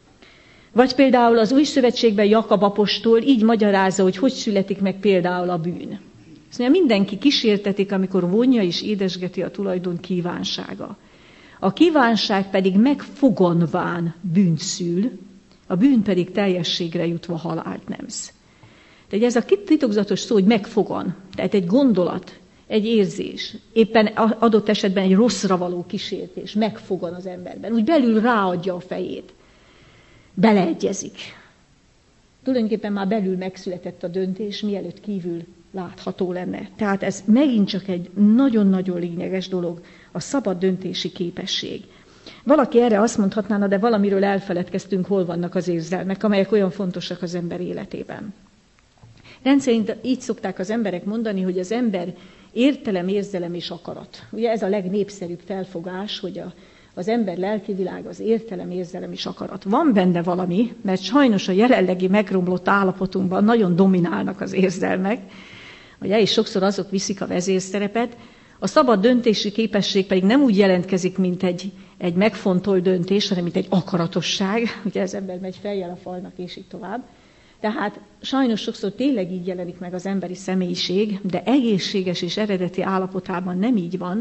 Speaker 1: Vagy például az Új Szövetségben Jakab apostol így magyarázza, hogy születik meg például a bűn. Azt mondja, mindenki kísértetik, amikor vonja és édesgeti a tulajdon kívánsága. A kívánság pedig megfoganván bűnt szül, a bűn pedig teljességre jutva halált nemz. Tehát ez a titokzatos szó, hogy megfogan, tehát egy gondolat, egy érzés, éppen adott esetben egy rosszra való kísértés, megfogan az emberben, úgy belül ráadja a fejét, beleegyezik. Tulajdonképpen már belül megszületett a döntés, mielőtt kívül látható lenne. Tehát ez megint csak egy nagyon-nagyon lényeges dolog, a szabad döntési képesség. Valaki erre azt mondhatná, de valamiről elfeledkeztünk, hol vannak az érzelmek, amelyek olyan fontosak az ember életében. Rendszerint így szokták az emberek mondani, hogy az ember értelem, érzelem és akarat. Ugye ez a legnépszerűbb felfogás, hogy az ember lelki világ az értelem, érzelem és akarat. Van benne valami, mert sajnos a jelenlegi megromlott állapotunkban nagyon dominálnak az érzelmek, ugye, és sokszor azok viszik a vezérszerepet. A szabad döntési képesség pedig nem úgy jelentkezik, mint egy megfontolt döntés, hanem mint egy akaratosság. Ugye az ember megy fejjel a falnak, és így tovább. Tehát sajnos sokszor tényleg így jelenik meg az emberi személyiség, de egészséges és eredeti állapotában nem így van,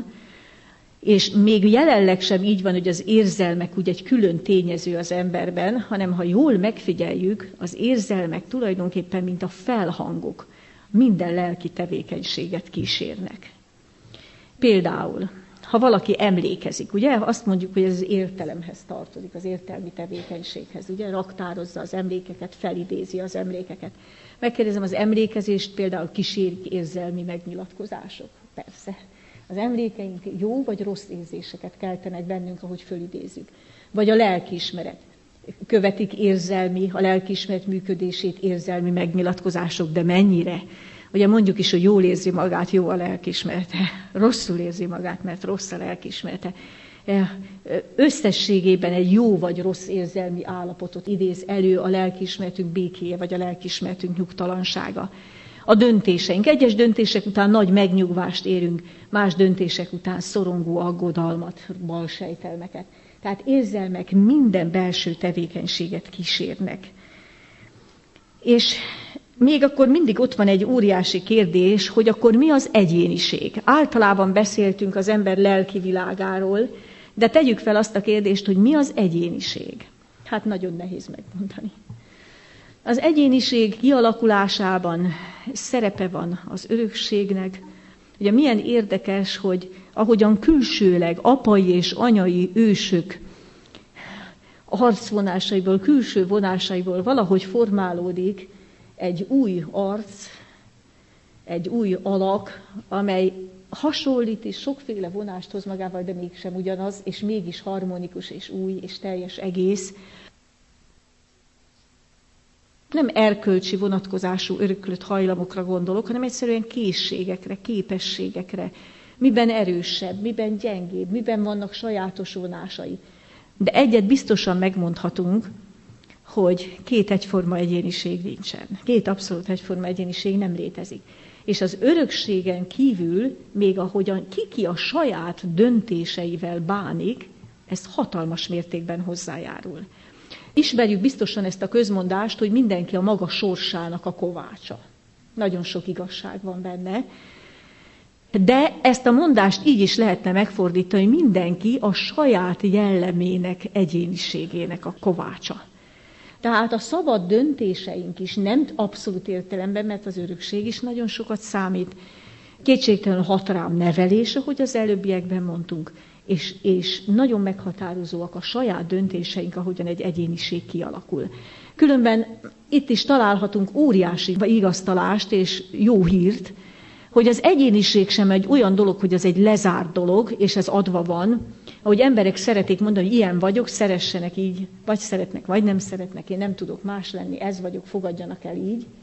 Speaker 1: és még jelenleg sem így van, hogy az érzelmek úgy egy külön tényező az emberben, hanem ha jól megfigyeljük, az érzelmek tulajdonképpen mint a felhangok minden lelki tevékenységet kísérnek. Például, ha valaki emlékezik, ugye azt mondjuk, hogy ez az értelemhez tartozik, az értelmi tevékenységhez, ugye raktározza az emlékeket, felidézi az emlékeket. Megkérdezem, az emlékezést például kísérik érzelmi megnyilatkozások? Persze. Az emlékeink jó vagy rossz érzéseket keltenek bennünk, ahogy fölidézzük. Vagy a lelkiismeret. Követik a lelkiismeret működését érzelmi megnyilatkozások, de mennyire? Ugye mondjuk is, hogy jól érzi magát, jó a lelkiismerete. Rosszul érzi magát, mert rossz a lelkiismerete. Összességében egy jó vagy rossz érzelmi állapotot idéz elő a lelkiismeretünk békéje, vagy a lelkiismeretünk nyugtalansága. A döntéseink. Egyes döntések után nagy megnyugvást érünk, más döntések után szorongó aggodalmat, balsejtelmeket. Tehát érzelmek minden belső tevékenységet kísérnek. És még akkor mindig ott van egy óriási kérdés, hogy akkor mi az egyéniség. Általában beszéltünk az ember lelki világáról, de tegyük fel azt a kérdést, hogy mi az egyéniség. Hát nagyon nehéz megmondani. Az egyéniség kialakulásában szerepe van az örökségnek. Ugye milyen érdekes, hogy ahogyan külsőleg apai és anyai ősök arcvonásaiból, külső vonásaiból valahogy formálódik egy új arc, egy új alak, amely hasonlít és sokféle vonást hoz magával, de mégsem ugyanaz, és mégis harmonikus és új és teljes egész. Nem erkölcsi vonatkozású öröklött hajlamokra gondolok, hanem egyszerűen készségekre, képességekre. Miben erősebb, miben gyengébb, miben vannak sajátos vonásai. De egyet biztosan megmondhatunk, hogy két egyforma egyéniség nincsen. Két abszolút egyforma egyéniség nem létezik. És az örökségen kívül, még ahogyan ki a saját döntéseivel bánik, ez hatalmas mértékben hozzájárul. Ismerjük biztosan ezt a közmondást, hogy mindenki a maga sorsának a kovácsa. Nagyon sok igazság van benne. De ezt a mondást így is lehetne megfordítani, hogy mindenki a saját jellemének, egyéniségének a kovácsa. Tehát a szabad döntéseink is nem abszolút értelemben, mert az örökség is nagyon sokat számít. Kétségtelenül hat rám nevelés, ahogy az előbbiekben mondtunk, és nagyon meghatározóak a saját döntéseink, ahogyan egy egyéniség kialakul. Különben itt is találhatunk óriási vigasztalást és jó hírt, hogy az egyéniség sem egy olyan dolog, hogy az egy lezárt dolog, és ez adva van, ahogy emberek szeretik mondani, hogy ilyen vagyok, szeressenek így, vagy szeretnek, vagy nem szeretnek, én nem tudok más lenni, ez vagyok, fogadjanak el így.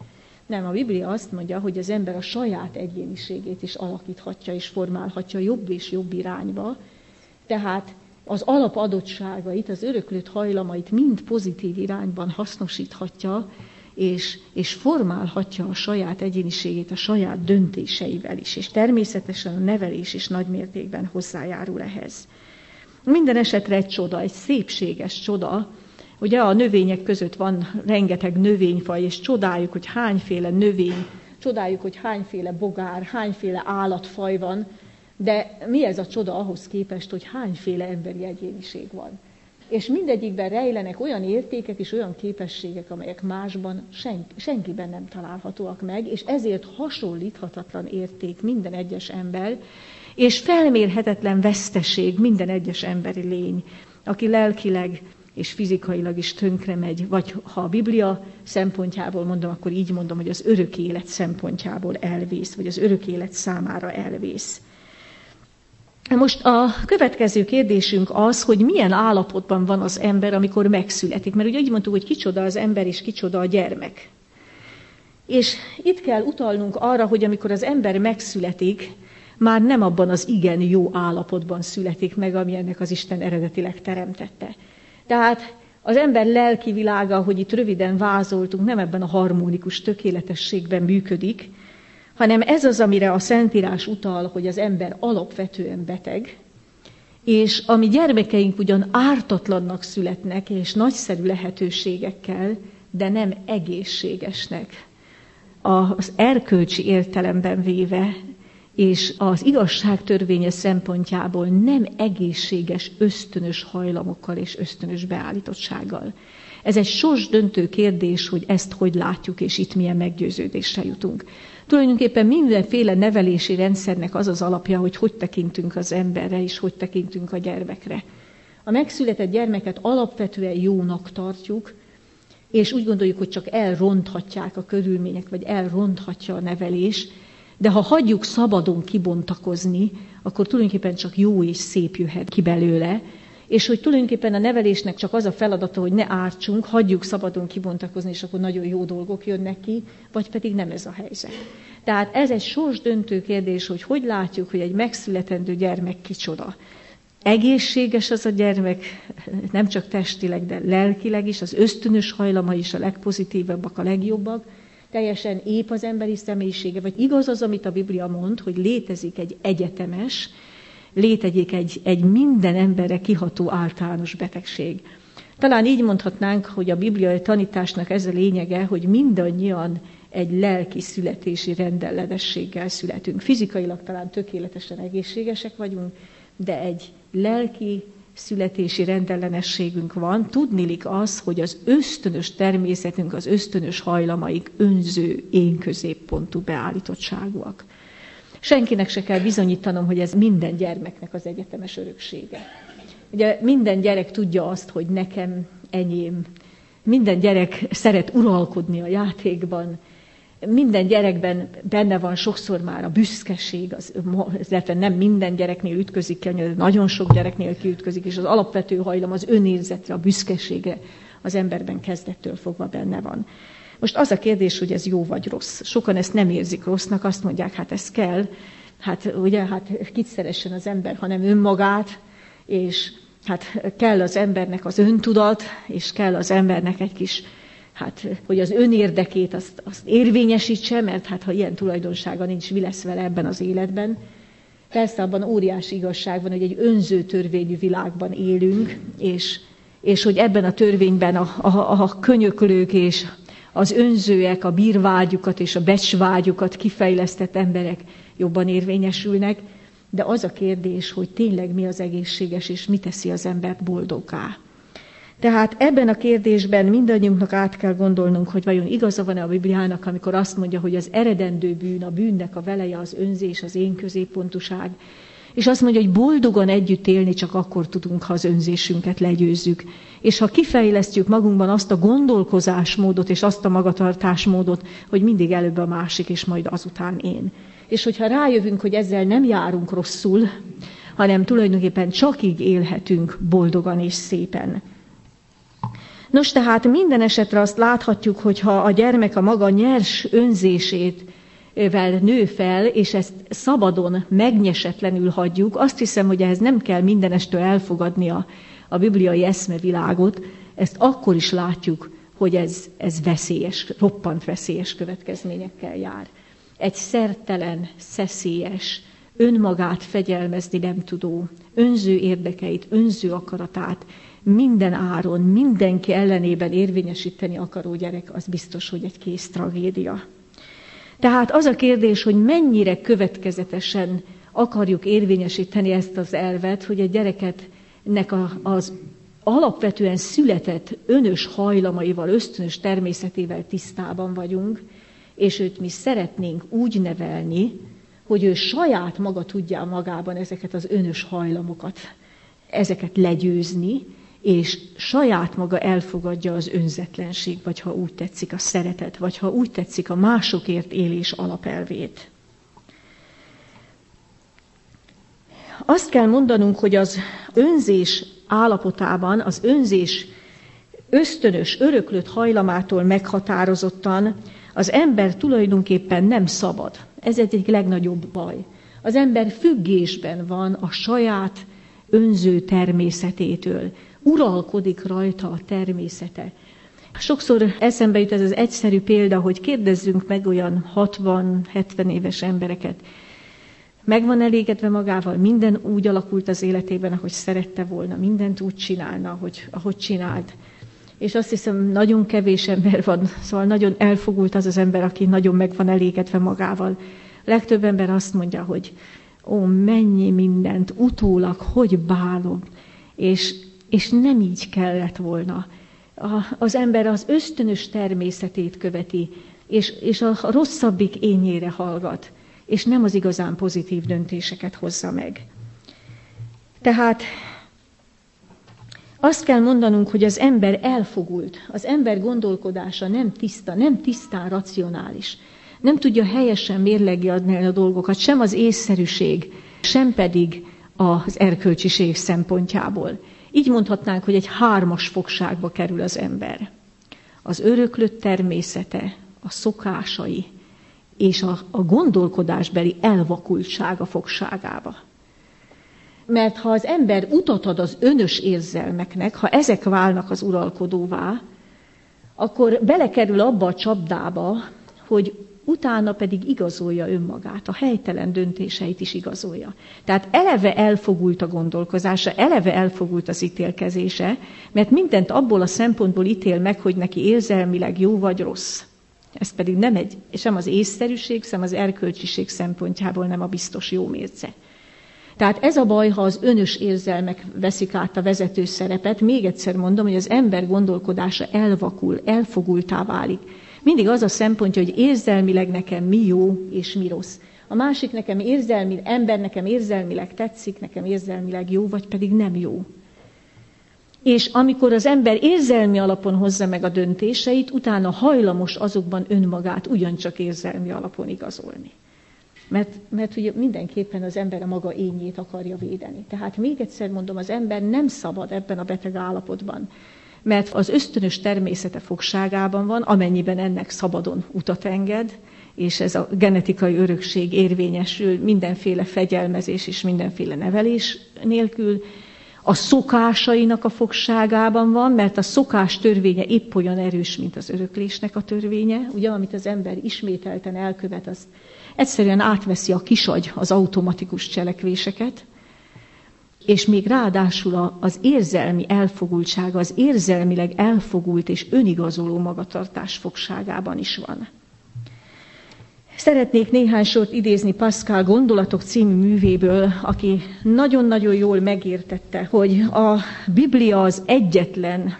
Speaker 1: Nem, a Biblia azt mondja, hogy az ember a saját egyéniségét is alakíthatja és formálhatja jobb és jobb irányba. Tehát az alapadottságait, az öröklött hajlamait mind pozitív irányban hasznosíthatja, és formálhatja a saját egyéniségét a saját döntéseivel is. És természetesen a nevelés is nagymértékben hozzájárul ehhez. Minden esetre egy csoda, egy szépséges csoda. Ugye a növények között van rengeteg növényfaj, és csodáljuk, hogy hányféle növény, csodáljuk, hogy hányféle bogár, hányféle állatfaj van, de mi ez a csoda ahhoz képest, hogy hányféle emberi egyéniség van. És mindegyikben rejlenek olyan értékek és olyan képességek, amelyek másban senkiben nem találhatóak meg, és ezért hasonlíthatatlan érték minden egyes ember, és felmérhetetlen veszteség minden egyes emberi lény, aki lelkileg és fizikailag is tönkre megy, vagy ha a Biblia szempontjából mondom, akkor így mondom, hogy az örök élet szempontjából elvész, vagy az örök élet számára elvész. Most a következő kérdésünk az, hogy milyen állapotban van az ember, amikor megszületik. Mert ugye így mondtuk, hogy kicsoda az ember, és kicsoda a gyermek. És itt kell utalnunk arra, hogy amikor az ember megszületik, már nem abban az igen jó állapotban születik meg, ami ennek az Isten eredetileg teremtette. Tehát az ember lelki világa, ahogy itt röviden vázoltunk, nem ebben a harmonikus tökéletességben működik, hanem ez az, amire a Szentírás utal, hogy az ember alapvetően beteg, és a mi gyermekeink ugyan ártatlannak születnek, és nagyszerű lehetőségekkel, de nem egészségesnek. Az erkölcsi értelemben véve, és az igazság törvénye szempontjából nem egészséges, ösztönös hajlamokkal és ösztönös beállítottsággal. Ez egy sorsdöntő kérdés, hogy ezt hogy látjuk, és itt milyen meggyőződésre jutunk. Tulajdonképpen mindenféle nevelési rendszernek az az alapja, hogy tekintünk az emberre, és hogy tekintünk a gyermekre. A megszületett gyermeket alapvetően jónak tartjuk, és úgy gondoljuk, hogy csak elronthatják a körülmények, vagy elronthatja a nevelés, de ha hagyjuk szabadon kibontakozni, akkor tulajdonképpen csak jó és szép jöhet ki belőle, és hogy tulajdonképpen a nevelésnek csak az a feladata, hogy ne ártsunk, hagyjuk szabadon kibontakozni, és akkor nagyon jó dolgok jönnek ki, vagy pedig nem ez a helyzet. Tehát ez egy sorsdöntő kérdés, hogy látjuk, hogy egy megszületendő gyermek kicsoda. Egészséges az a gyermek, nem csak testileg, de lelkileg is, az ösztönös hajlama is a legpozitívabbak, a legjobbak, teljesen ép az emberi személyisége, vagy igaz az, amit a Biblia mond, hogy létezik egy egyetemes, létezik egy minden emberre kiható általános betegség. Talán így mondhatnánk, hogy a bibliai tanításnak ez a lényege, hogy mindannyian egy lelki születési rendellenességgel születünk. Fizikailag talán tökéletesen egészségesek vagyunk, de egy lelki születési rendellenességünk van. Tudniillik az, hogy az ösztönös természetünk, az ösztönös hajlamaik önző, én középpontú beállítottságúak. Senkinek se kell bizonyítanom, hogy ez minden gyermeknek az egyetemes öröksége. Ugye minden gyerek tudja azt, hogy nekem, enyém. Minden gyerek szeret uralkodni a játékban. Minden gyerekben benne van sokszor már a büszkeség, illetve nem minden gyereknél ütközik ki, de nagyon sok gyereknél kiütközik, és az alapvető hajlam az önérzetre, a büszkeségre az emberben kezdettől fogva benne van. Most az a kérdés, hogy ez jó vagy rossz. Sokan ezt nem érzik rossznak, azt mondják, hát ez kell, hát kit szeressen az ember, hanem önmagát, és hát kell az embernek az öntudat, és kell az embernek egy kis, hogy az önérdekét azt érvényesítse, mert ha ilyen tulajdonsága nincs, mi lesz vele ebben az életben. Persze abban óriási igazság van, hogy egy önző törvényű világban élünk, és hogy ebben a törvényben a könyöklők és az önzőek, a bírvágyukat és a becsvágyukat kifejlesztett emberek jobban érvényesülnek, de az a kérdés, hogy tényleg mi az egészséges, és mi teszi az embert boldoggá. Tehát ebben a kérdésben mindannyiunknak át kell gondolnunk, hogy vajon igaza van-e a Bibliának, amikor azt mondja, hogy az eredendő bűn, a bűnnek a veleje az önzés, az én középpontúság, és azt mondja, hogy boldogan együtt élni csak akkor tudunk, ha az önzésünket legyőzzük. És ha kifejlesztjük magunkban azt a gondolkozásmódot és azt a magatartásmódot, hogy mindig előbb a másik, és majd azután én. És hogyha rájövünk, hogy ezzel nem járunk rosszul, hanem tulajdonképpen csak így élhetünk boldogan és szépen. Nos, tehát minden esetre azt láthatjuk, hogy ha a gyermek a maga nyers önzésével nő fel, és ezt szabadon, megnyesetlenül hagyjuk, azt hiszem, hogy ehhez nem kell mindenestől elfogadni a bibliai eszmevilágot, ezt akkor is látjuk, hogy ez veszélyes, roppant veszélyes következményekkel jár. Egy szertelen, szeszélyes, önmagát fegyelmezni nem tudó, önző érdekeit, önző akaratát minden áron, mindenki ellenében érvényesíteni akaró gyerek, az biztos, hogy egy kész tragédia. Tehát az a kérdés, hogy mennyire következetesen akarjuk érvényesíteni ezt az elvet, hogy a gyereketnek az alapvetően született önös hajlamaival, ösztönös természetével tisztában vagyunk, és őt mi szeretnénk úgy nevelni, hogy ő saját maga tudja magában ezeket az önös hajlamokat, ezeket legyőzni, és saját maga elfogadja az önzetlenség, vagy ha úgy tetszik a szeretet, vagy ha úgy tetszik a másokért élés alapelvét. Azt kell mondanunk, hogy az önzés állapotában, az önzés ösztönös, öröklött hajlamától meghatározottan az ember tulajdonképpen nem szabad. Ez egyik legnagyobb baj. Az ember függésben van a saját önző természetétől. Uralkodik rajta a természete. Sokszor eszembe jut ez az egyszerű példa, hogy kérdezzünk meg olyan 60-70 éves embereket. Meg van elégedve magával, minden úgy alakult az életében, ahogy szerette volna, mindent úgy csinálna, ahogy csinált. És azt hiszem, nagyon kevés ember van, szóval nagyon elfogult az az ember, aki nagyon meg van elégedve magával. Legtöbb ember azt mondja, hogy mennyi mindent, utólag, hogy bálom, és nem így kellett volna. Az ember az ösztönös természetét követi, és a rosszabbik énjére hallgat, és nem az igazán pozitív döntéseket hozza meg. Tehát azt kell mondanunk, hogy az ember elfogult, az ember gondolkodása nem tiszta, nem tisztán racionális. Nem tudja helyesen mérlegelni a dolgokat, sem az észszerűség, sem pedig az erkölcsiség szempontjából. Így mondhatnánk, hogy egy 3-as fogságba kerül az ember. Az öröklött természete, a szokásai és a gondolkodásbeli elvakultsága fogságába. Mert ha az ember utat ad az önös érzelmeknek, ha ezek válnak az uralkodóvá, akkor belekerül abba a csapdába, hogy utána pedig igazolja önmagát, a helytelen döntéseit is igazolja. Tehát eleve elfogult a gondolkozása, eleve elfogult az ítélkezése, mert mindent abból a szempontból ítél meg, hogy neki érzelmileg jó vagy rossz. Ez pedig nem sem az észszerűség, sem az erkölcsiség szempontjából nem a biztos jó mérce. Tehát ez a baj, ha az önös érzelmek veszik át a vezető szerepet, még egyszer mondom, hogy az ember gondolkodása elvakul, elfogultá válik. Mindig az a szempontja, hogy érzelmileg nekem mi jó és mi rossz. A másik nekem érzelmileg tetszik, nekem érzelmileg jó, vagy pedig nem jó. És amikor az ember érzelmi alapon hozza meg a döntéseit, utána hajlamos azokban önmagát ugyancsak érzelmi alapon igazolni. Mert ugye mindenképpen az ember a maga énjét akarja védeni. Tehát még egyszer mondom, az ember nem szabad ebben a beteg állapotban, mert az ösztönös természete fogságában van, amennyiben ennek szabadon utat enged, és ez a genetikai örökség érvényesül mindenféle fegyelmezés és mindenféle nevelés nélkül, a szokásainak a fogságában van, mert a szokás törvénye épp olyan erős, mint az öröklésnek a törvénye. Ugye, amit az ember ismételten elkövet, az egyszerűen átveszi a kisagy az automatikus cselekvéseket, és még ráadásul az érzelmi elfogultsága, az érzelmileg elfogult és önigazoló magatartás fogságában is van. Szeretnék néhány sort idézni Pascal Gondolatok című művéből, aki nagyon-nagyon jól megértette, hogy a Biblia az egyetlen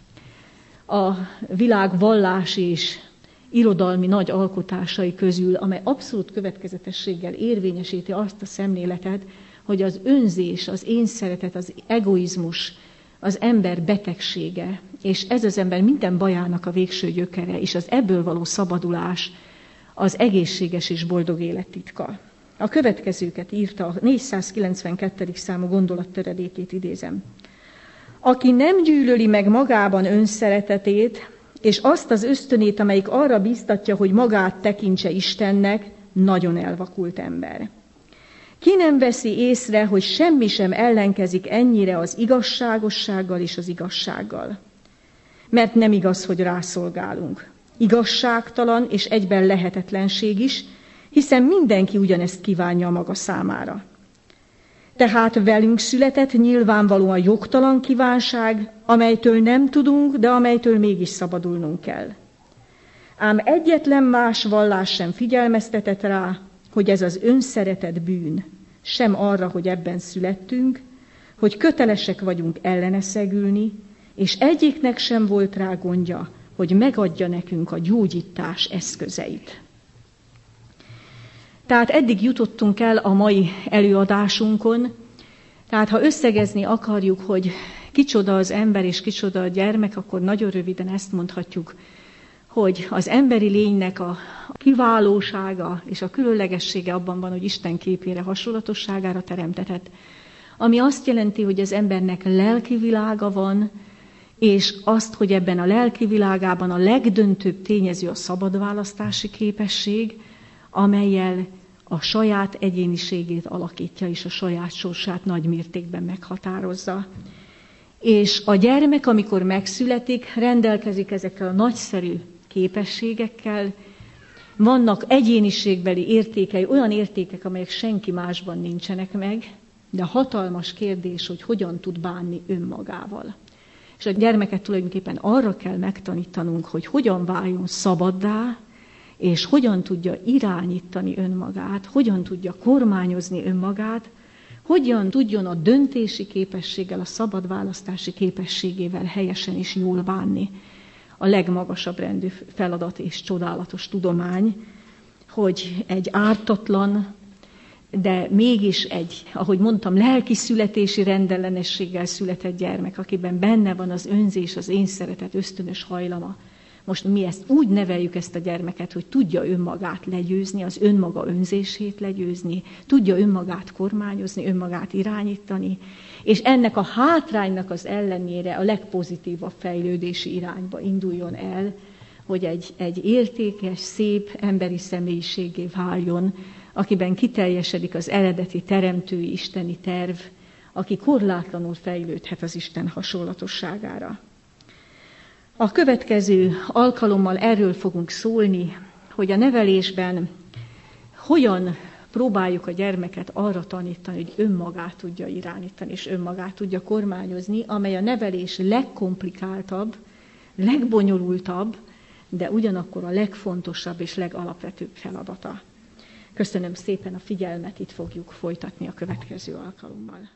Speaker 1: a világ vallási és irodalmi nagy alkotásai közül, amely abszolút következetességgel érvényesíti azt a szemléletet, hogy az önzés, az énszeretet, az egoizmus, az ember betegsége, és ez az ember minden bajának a végső gyökere, és az ebből való szabadulás az egészséges és boldog élet titka. A következőket írta, a 492. számú gondolattöredékét idézem. Aki nem gyűlöli meg magában önszeretetét, és azt az ösztönét, amelyik arra biztatja, hogy magát tekintse Istennek, nagyon elvakult ember. Ki nem veszi észre, hogy semmi sem ellenkezik ennyire az igazságossággal és az igazsággal? Mert nem igaz, hogy rászolgálunk. Igazságtalan és egyben lehetetlenség is, hiszen mindenki ugyanezt kívánja maga számára. Tehát velünk született nyilvánvalóan jogtalan kívánság, amelytől nem tudunk, de amelytől mégis szabadulnunk kell. Ám egyetlen más vallás sem figyelmeztetett rá, hogy ez az önszeretet bűn, sem arra, hogy ebben születtünk, hogy kötelesek vagyunk ellene szegülni, és egyiknek sem volt rá gondja, hogy megadja nekünk a gyógyítás eszközeit. Tehát eddig jutottunk el a mai előadásunkon, tehát ha összegezni akarjuk, hogy kicsoda az ember és kicsoda a gyermek, akkor nagyon röviden ezt mondhatjuk, hogy az emberi lénynek a kiválósága és a különlegessége abban van, hogy Isten képére, hasonlatosságára teremtetett, ami azt jelenti, hogy az embernek lelki világa van, és azt, hogy ebben a lelki világában a legdöntőbb tényező a szabad választási képesség, amellyel a saját egyéniségét alakítja, és a saját sorsát nagy mértékben meghatározza. És a gyermek, amikor megszületik, rendelkezik ezekkel a nagyszerű képességekkel, vannak egyéniségbeli értékei, olyan értékek, amelyek senki másban nincsenek meg, de hatalmas kérdés, hogy hogyan tud bánni önmagával. És a gyermeket tulajdonképpen arra kell megtanítanunk, hogy hogyan váljon szabaddá, és hogyan tudja irányítani önmagát, hogyan tudja kormányozni önmagát, hogyan tudjon a döntési képességgel, a szabad választási képességével helyesen és jól bánni. A legmagasabb rendű feladat és csodálatos tudomány, hogy egy ártatlan, de mégis egy, ahogy mondtam, lelki születési rendellenességgel született gyermek, akiben benne van az önzés, az én szeretet ösztönös hajlama. Most mi ezt úgy neveljük ezt a gyermeket, hogy tudja önmagát legyőzni, az önmaga önzését legyőzni, tudja önmagát kormányozni, önmagát irányítani, és ennek a hátránynak az ellenére a legpozitívabb fejlődési irányba induljon el, hogy egy értékes, szép emberi személyiségé váljon, akiben kiteljesedik az eredeti teremtői isteni terv, aki korlátlanul fejlődhet az Isten hasonlatosságára. A következő alkalommal erről fogunk szólni, hogy a nevelésben hogyan próbáljuk a gyermeket arra tanítani, hogy önmagát tudja irányítani, és önmagát tudja kormányozni, amely a nevelés legkomplikáltabb, legbonyolultabb, de ugyanakkor a legfontosabb és legalapvetőbb feladata. Köszönöm szépen a figyelmet, itt fogjuk folytatni a következő alkalommal.